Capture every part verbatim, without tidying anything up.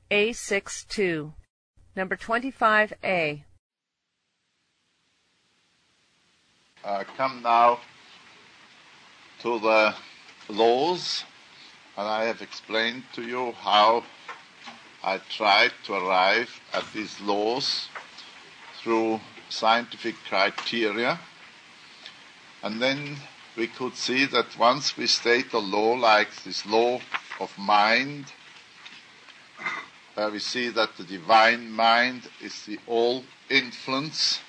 A six two. Number twenty-five A. Uh, come now to the laws, and I have explained to you how I tried to arrive at these laws through scientific criteria. And then we could see that once we state a law like this law of mind, where we see that the divine mind is the all influence,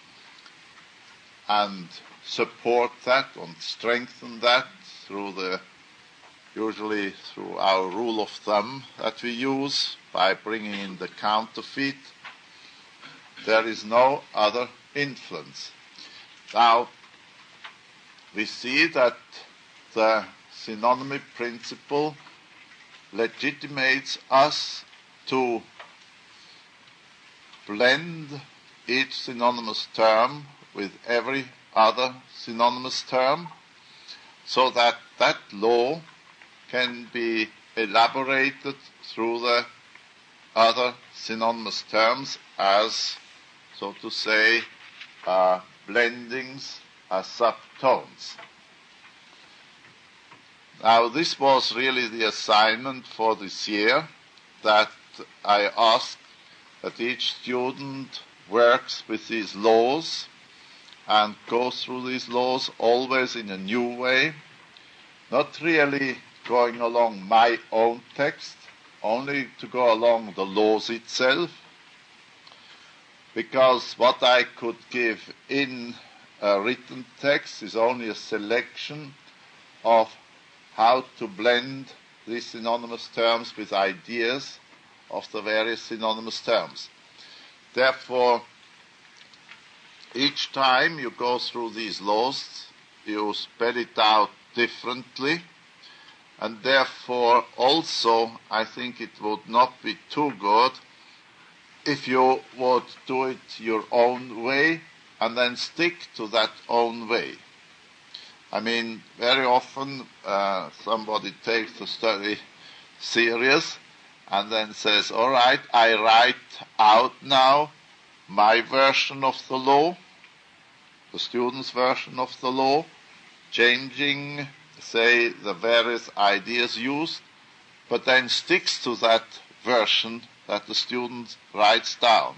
and support that and strengthen that through the usually through our rule of thumb that we use by bringing in the counterfeit, there is no other influence. Now, we see that the synonymy principle legitimates us to blend each synonymous term with every other synonymous term, so that that law can be elaborated through the other synonymous terms as, so to say, uh, blendings as subtones. Now, this was really the assignment for this year, that I asked that each student works with these laws and goes through these laws always in a new way, not really going along my own text, only to go along the laws itself, because what I could give in a written text is only a selection of how to blend these synonymous terms with ideas of the various synonymous terms. Therefore, each time you go through these laws, you spell it out differently, and therefore also I think it would not be too good if you would do it your own way and then stick to that own way. I mean, very often uh, somebody takes the study serious and then says, all right, I write out now my version of the law, the student's version of the law, changing, say, the various ideas used, but then sticks to that version that the student writes down.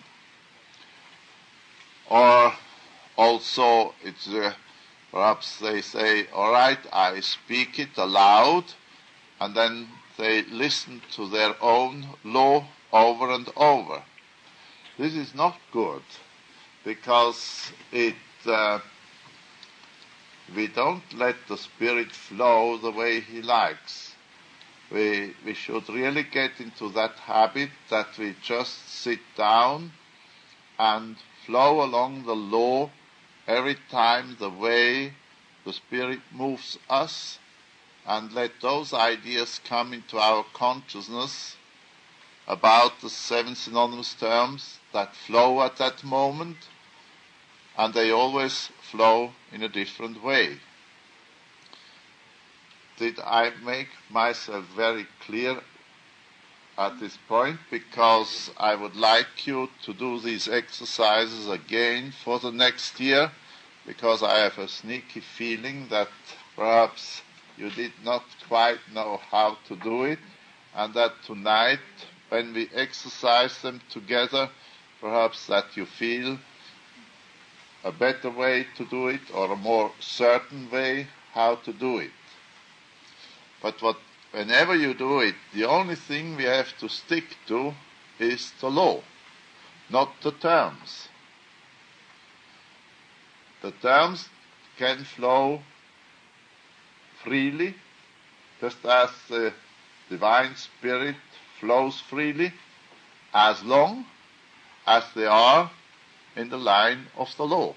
Or also, it's uh, perhaps they say, all right, I speak it aloud, and then they listen to their own law over and over. This is not good, because it uh, we don't let the Spirit flow the way He likes. We, we should really get into that habit that we just sit down and flow along the law every time the way the Spirit moves us, and let those ideas come into our consciousness about the seven synonymous terms that flow at that moment, and they always flow in a different way. Did I make myself very clear at this point? Because I would like you to do these exercises again for the next year, because I have a sneaky feeling that perhaps you did not quite know how to do it, and that tonight, when we exercise them together, perhaps that you feel a better way to do it, or a more certain way how to do it. But what, whenever you do it, the only thing we have to stick to is the law, not the terms. The terms can flow freely, just as the Divine Spirit flows freely, as long as they are in the line of the law.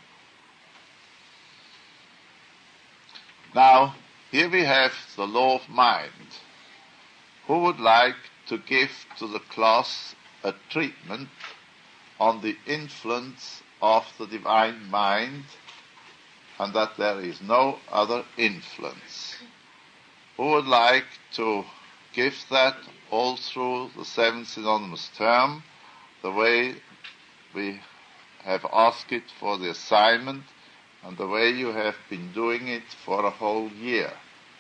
Now, here we have the law of mind. Who would like to give to the class a treatment on the influence of the divine mind, and that there is no other influence? Who would like to give that all through the seven synonymous term, the way we have asked it for the assignment, and the way you have been doing it for a whole year.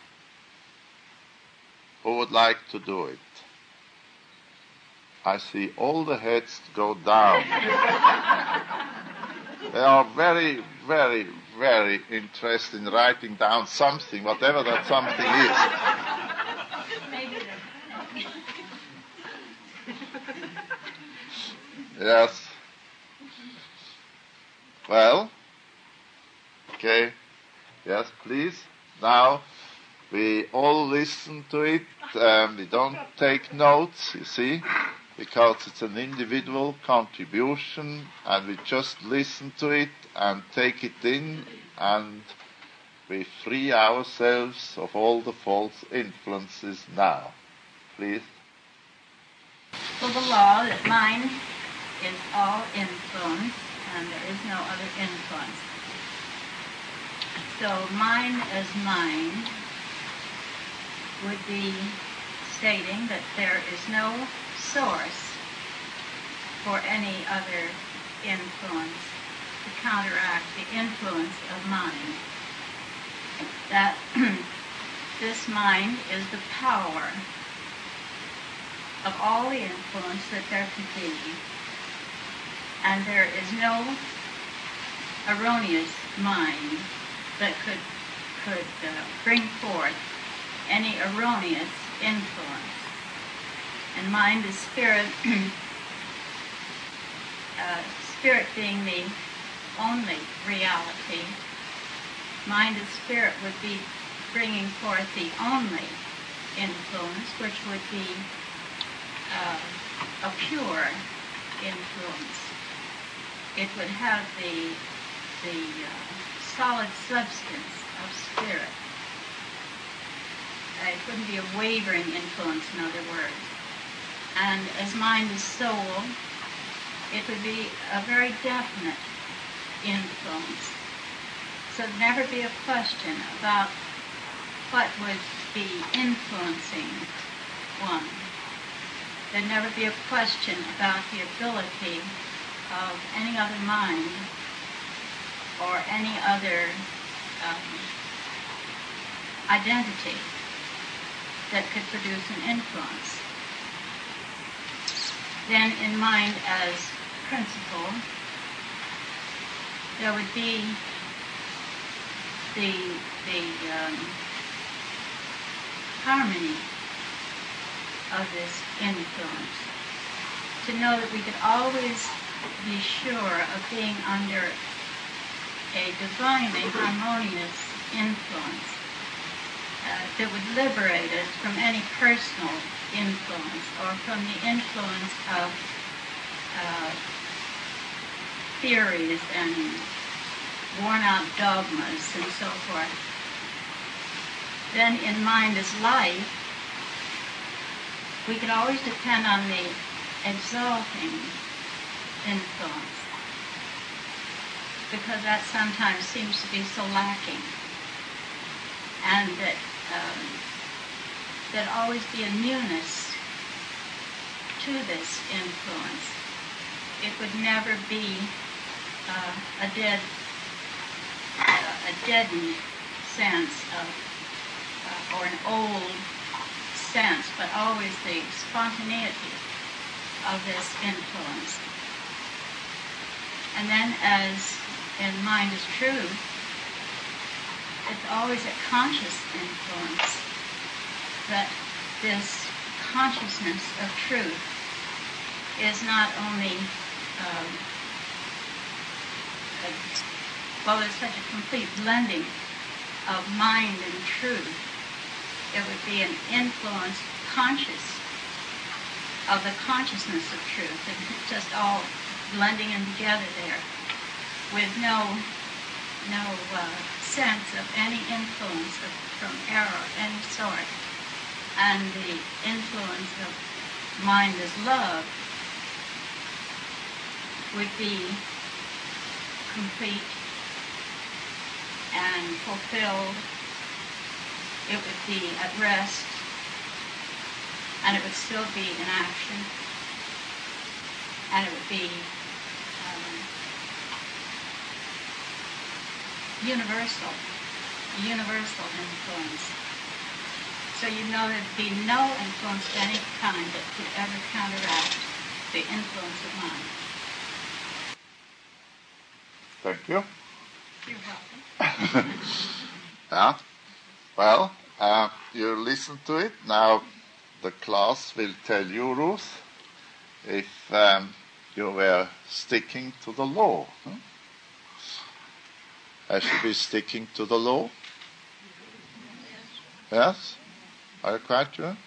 Who would like to do it? I see all the heads go down. They are very, very, very interested in writing down something, whatever that something is. Yes. Well, okay. Yes, please. Now, we all listen to it. Um, we don't take notes, you see, because it's an individual contribution, and we just listen to it and take it in, and we free ourselves of all the false influences now. Please. For the law that mind is all influence, and there is no other influence. So mind as mind would be stating that there is no source for any other influence to counteract the influence of mind. That this mind is the power of all the influence that there could be, and there is no erroneous mind that could could uh, bring forth any erroneous influence. And mind is spirit, uh, spirit being the only reality. Mind as spirit would be bringing forth the only influence, which would be uh, a pure influence. It would have the the uh, solid substance of spirit. Uh, it wouldn't be a wavering influence, in other words. And as mind is soul, it would be a very definite influence. So there'd never be a question about what would be influencing one. There'd never be a question about the ability of any other mind or any other um, identity that could produce an influence. Then in mind as principle, there would be the, the um, harmony of this influence. To know that we could always be sure of being under a divinely harmonious influence uh, that would liberate us from any personal influence or from the influence of uh, theories and worn-out dogmas and so forth. Then in mind as life, we could always depend on the exalting influence, because that sometimes seems to be so lacking, and that um, there'd always be a newness to this influence. It would never be uh, a dead, uh, a deadened sense of, uh, or an old sense, but always the spontaneity of this influence. And then as in mind is true, it's always a conscious influence, that this consciousness of truth is not only, um, a, well, there's such a complete blending of mind and truth. It would be an influence conscious of the consciousness of truth, and it's just all blending in together there, with no no uh, sense of any influence of, from error of any sort. And the influence of mind as love would be complete and fulfilled. It would be at rest and it would still be in action, and it would be um, universal, universal influence. So you know there'd be no influence of any kind that could ever counteract the influence of mind. Thank you. You're welcome. Yeah. Well, uh, you listen to it. Now the class will tell you, Ruth, if um, you were sticking to the law. Huh? I should be sticking to the law. Yes? Are you quite sure?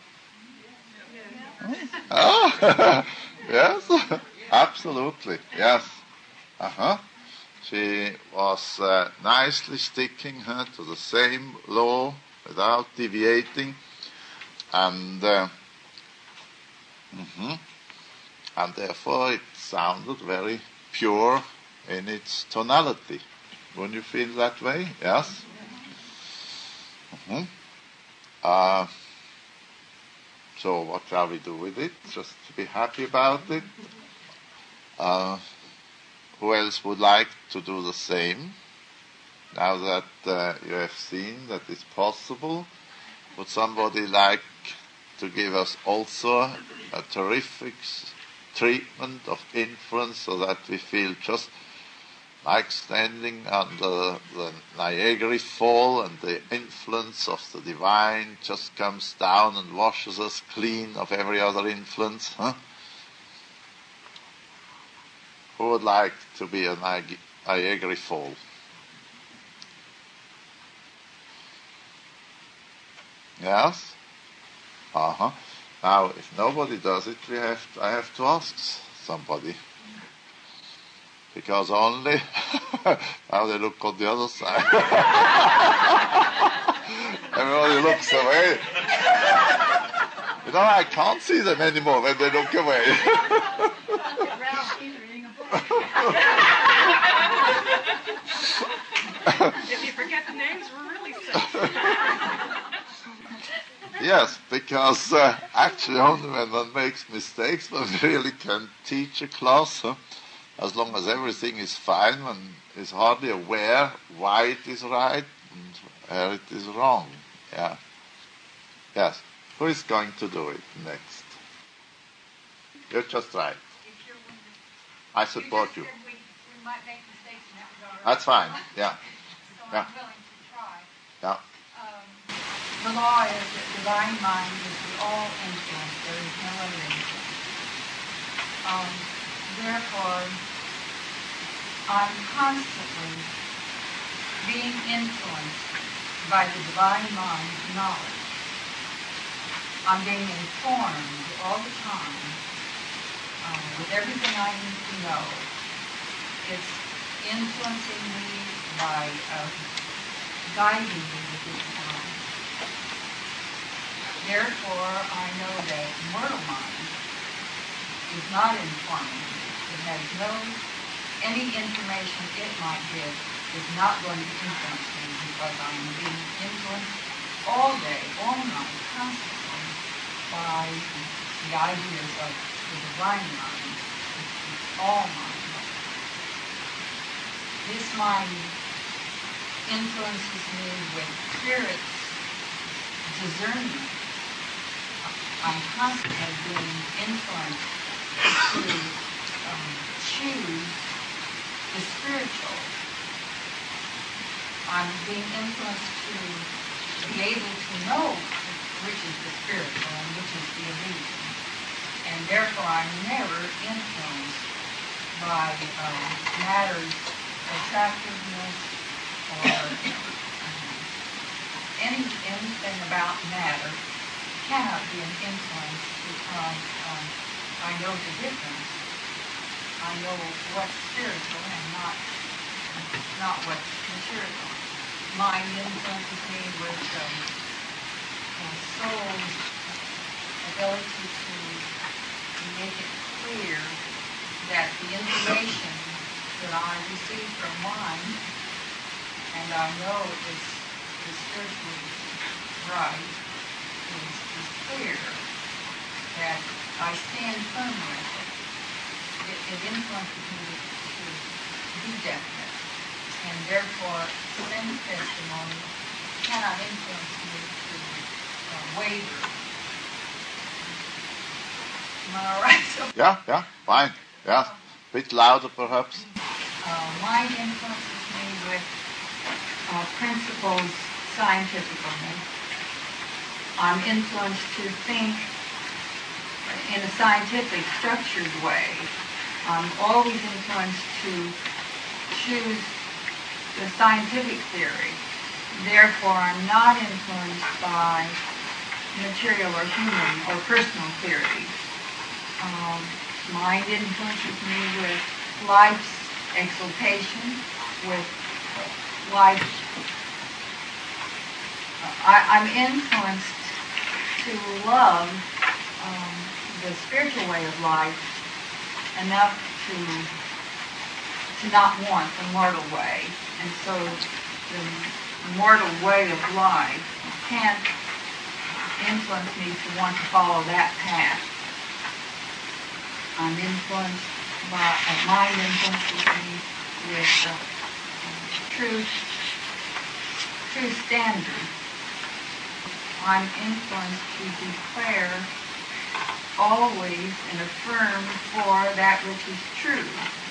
Oh, yes, absolutely, yes. Uh-huh. She was uh, nicely sticking her to the same law without deviating, and uh, mm-hmm. and therefore it sounded very pure in its tonality. Wouldn't you feel that way? Yes. Mm-hmm. Uh, so what shall we do with it? Just to be happy about it. Uh, Who else would like to do the same? Now that uh, you have seen that it's possible, would somebody like to give us also a terrific treatment of influence so that we feel just like standing under the Niagara Fall and the influence of the divine just comes down and washes us clean of every other influence? Huh? Who would like to be a Niagara Fall? Yes? Uh-huh. Now, if nobody does it, we have to, I have to ask somebody. Because only... now they look on the other side. Everybody looks away. You know, I can't see them anymore when they look away. If you forget the names, we're really safe. Yes, because uh, actually only when one makes mistakes one really can teach a class. Huh? As long as everything is fine, one is hardly aware why it is right and where it is wrong. Yeah. Yes. Who is going to do it next? You're just right. I support you. We, we might make mistakes in that regard. That's fine. Yeah. So Yeah. I'm willing to try. Yeah. Um, the law is that divine mind is the all influence. There is no other influence. Um, therefore, I'm constantly being influenced by the divine mind's knowledge. I'm being informed all the time um, with everything I need to know. It's influencing me by uh, guiding me with its mind. Therefore, I know that mortal mind is not informing me. It has no, any information it might give is not going to influence me because I'm being influenced all day, all night, constantly by the ideas of the divine mind, which is all mind. This mind influences me with spirit's discernment. I'm constantly being influenced to um, choose the spiritual. I'm being influenced to be able to know which is the spiritual and which is the illusion. And therefore I'm never influenced by um, matter's attractiveness or um, any, anything about matter cannot be an influence because um, I know the difference. I know what's spiritual and not, not what's material. Mind influences me with um, soul's ability to make it clear that the information that I receive from mind, and I know is, is spiritually right, is, is clear. that I stand firm with it. It, it influences me to be definite, and therefore sense testimony cannot influence me to uh, waver. Am I all right? So, Yeah, yeah, fine. Yeah, bit louder perhaps. uh, mind influences me with uh, principles scientifically. I'm influenced to think in a scientific, structured way. I'm always influenced to choose the scientific theory. Therefore, I'm not influenced by material or human or personal theories. Um, mind influences me with life's exaltation, with life's... I, I'm influenced to love um, the spiritual way of life enough to to not want the mortal way. And so the mortal way of life can't influence me to want to follow that path. I'm influenced by, uh, mind influences me with uh, truth, true standard. I'm influenced to declare always and affirm for that which is true.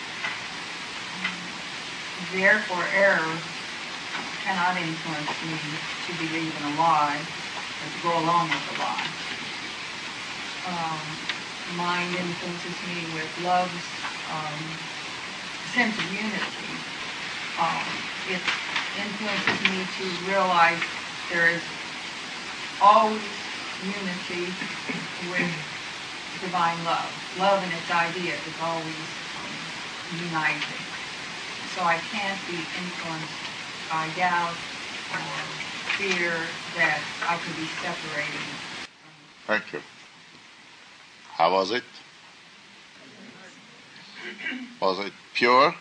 Therefore, error cannot influence me to believe in a lie or to go along with a lie. Um, mind influences me with love's um, sense of unity. Um, it influences me to realize there is always unity with divine love. Love in its idea is always um, united. So I can't be influenced by doubt or fear that I could be separated. Thank you. How was it? Was it pure?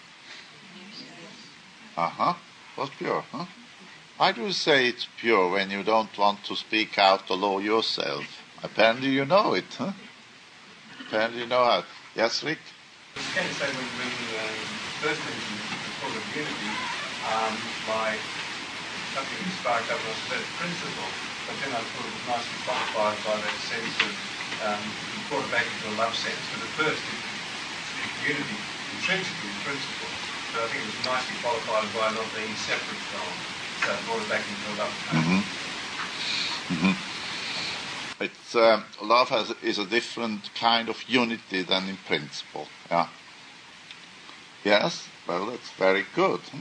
Uh-huh. Was pure, huh? Why do you say it's pure when you don't want to speak out the law yourself? Apparently you know it, huh? Apparently you know how. Yes, Rick? I was going to say when, when uh, first mentioned the call of unity, um, by something that sparked up, and I said that's principle, but then I thought it was nicely qualified by that sense of, um, you brought it back into a love sense, but at first it, unity intrinsically is principle, but I think it was nicely qualified by not being separate from, so it brought it back into a love sense. Mm-hmm. Mm-hmm. It's, um, love has, is a different kind of unity than in principle. Yeah. Yes? Well, that's very good. Hmm?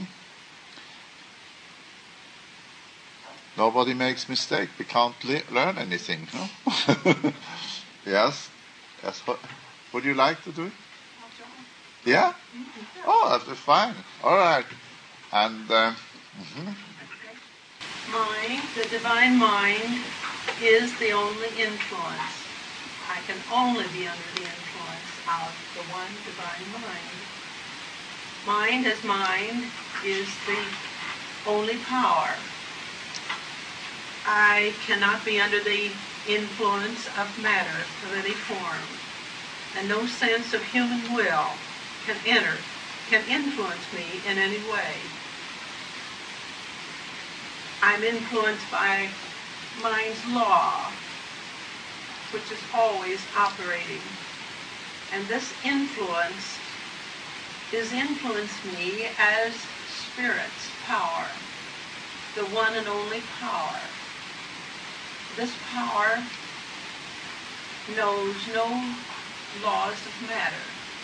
Nobody makes mistake. We can't le- learn anything. Huh? Yes? Yes. Would you like to do it? Yeah? Oh, that's fine. All right. And... Uh, mm-hmm. Mind, the divine mind, is the only influence. I can only be under the influence of the one divine mind. Mind as mind is the only power. I cannot be under the influence of matter of any form, and no sense of human will can enter, can influence me in any way. I'm influenced by mind's law, which is always operating. And this influence is influenced me as Spirit's power, the one and only power. This power knows no laws of matter,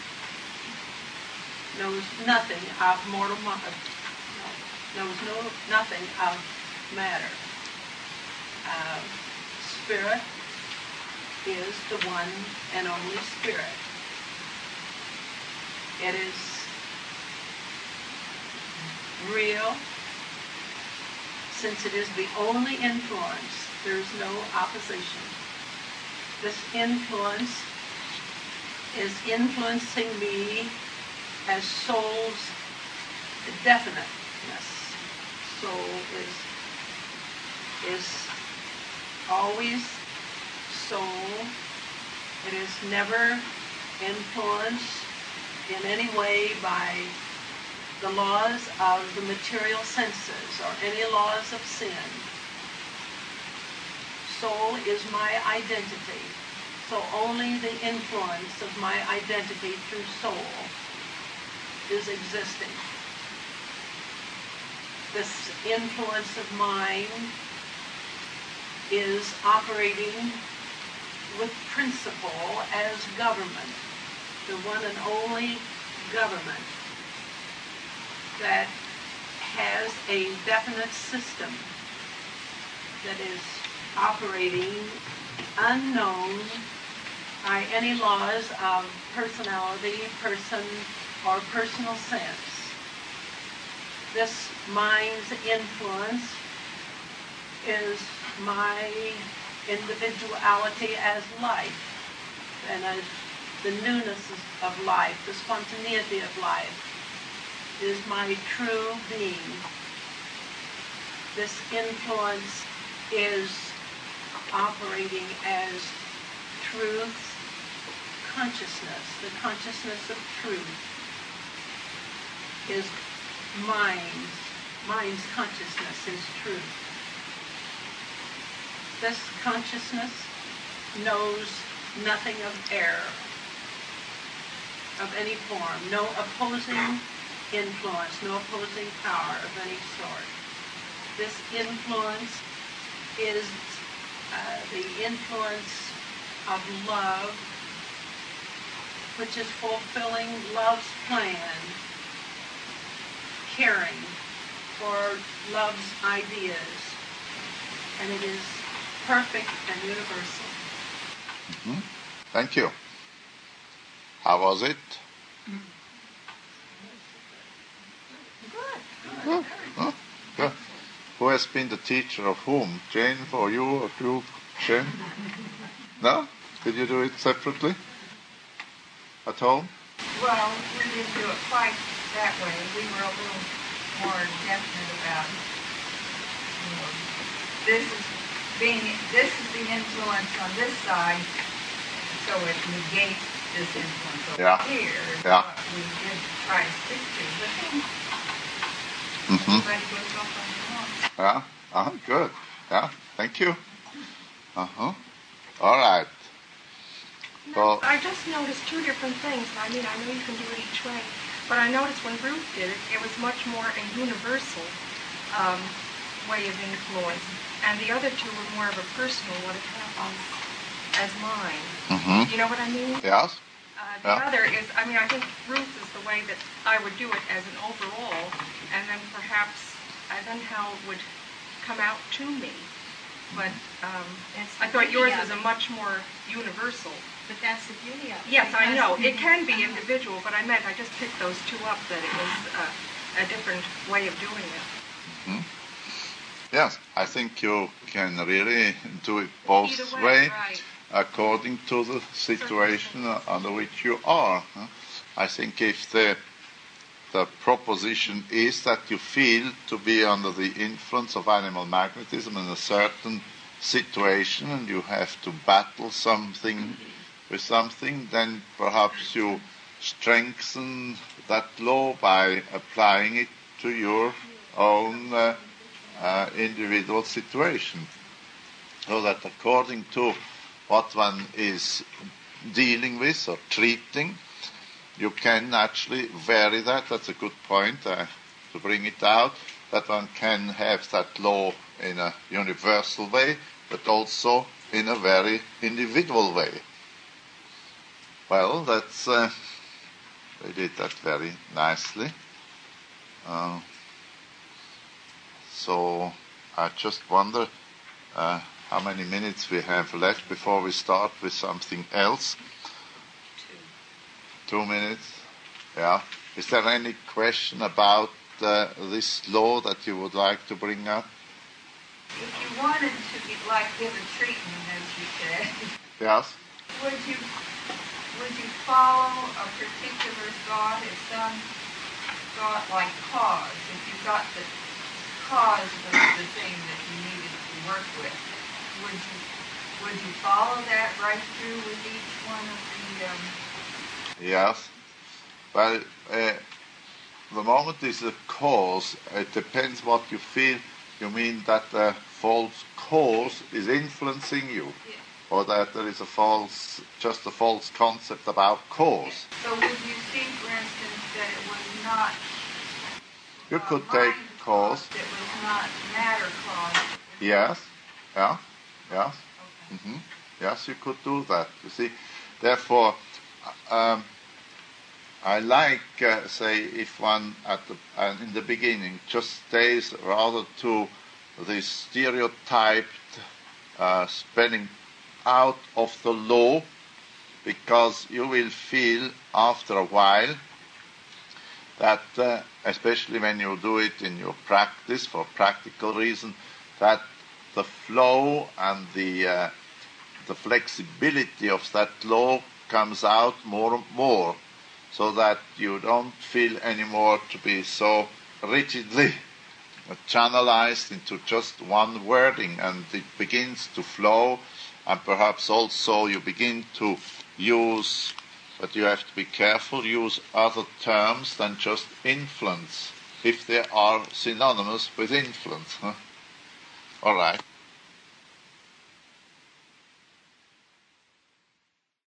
knows nothing of mortal mind, knows no nothing of matter. Uh, Spirit is the one and only Spirit. It is real, since it is the only influence. There is no opposition. This influence is influencing me as soul's definiteness. Soul is, is always soul It is never influenced in any way by the laws of the material senses or any laws of sin. Soul is my identity. So only the influence of my identity through soul is existing. This influence of mine is operating with principle as government, the one and only government that has a definite system that is operating unknown by any laws of personality, person, or personal sense. This mind's influence is my individuality as life and as the newness of life, the spontaneity of life is my true being. This influence is operating as truth, consciousness. The consciousness of truth is mind. Mind's consciousness is truth. This consciousness knows nothing of error of any form, no opposing influence, no opposing power of any sort. This influence is uh, the influence of love, which is fulfilling love's plan, caring for love's ideas, and it is perfect and universal. Mm-hmm. Thank you. How was it? Good. Good. Good. Who has been the teacher of whom? Jane, for you, or you, Jane? No? Did you do it separately? At home? Well, we didn't do it quite that way. We were a little more definite about, you know, this is being, this is the influence on this side, so it negates this influence over Yeah. here. Is Yeah. what we did try to stick to, but then Mm-hmm. everybody goes off on their own. Yeah. Uh-huh. Good. Yeah. Thank you. Uh-huh. All right. No, Well, I just noticed two different things. I mean, I know you can do it each way, but I noticed when Ruth did it, it was much more a universal um, way of influence, and the other two were more of a personal, what it happens as mine. mm-hmm. You know what I mean? Yes. Uh, the Yeah. other is, I mean, I think Ruth is the way that I would do it as an overall, and then perhaps, and then how it would come out to me. But um, That's I the thought yours beauty was of a it. much more universal. But that's the beauty of it. Yes, I because- know. It can be Uh-huh. individual, but I meant I just picked those two up, that it was uh, a different way of doing it. Mm-hmm. Yes, I think you can really do it both Either way, way, right. according to the situation under which you are. huh? I think if the the proposition is that you feel to be under the influence of animal magnetism in a certain situation and you have to battle something with something, then perhaps you strengthen that law by applying it to your own uh, uh, individual situation. So that according to what one is dealing with or treating, you can actually vary that. That's a good point uh, to bring it out, that one can have that law in a universal way, but also in a very individual way. Well, that's uh, they did that very nicely. Uh, so I just wonder uh, how many minutes we have left before we start with something else. Two minutes. Yeah. Is there any question about uh, this law that you would like to bring up? If you wanted to be, like give a treatment, as you said, Yes. would you would you follow a particular thought as some thought like cause? If you got the cause of the thing that you needed to work with, would you would you follow that right through with each one of the... Um... Yes. Well, uh, the moment is a cause. It depends what you feel. You mean that the false cause is influencing you? Yeah. Or that there is a false, just a false concept about cause? So would you see, for instance, that it was not... You uh, could take cause. It was not matter cause. Yes. Yeah. Yes. Okay. Mm-hmm. Yes, you could do that. You see, therefore, um, I like, uh, say, if one at the, uh, in the beginning just stays rather to the stereotyped uh, spelling out of the law, because you will feel after a while that, uh, especially when you do it in your practice for practical reason, that the flow and the uh, the flexibility of that law comes out more and more, so that you don't feel anymore to be so rigidly channelized into just one wording, and it begins to flow, and perhaps also you begin to use, but you have to be careful, use other terms than just influence, if they are synonymous with influence. Huh? All right.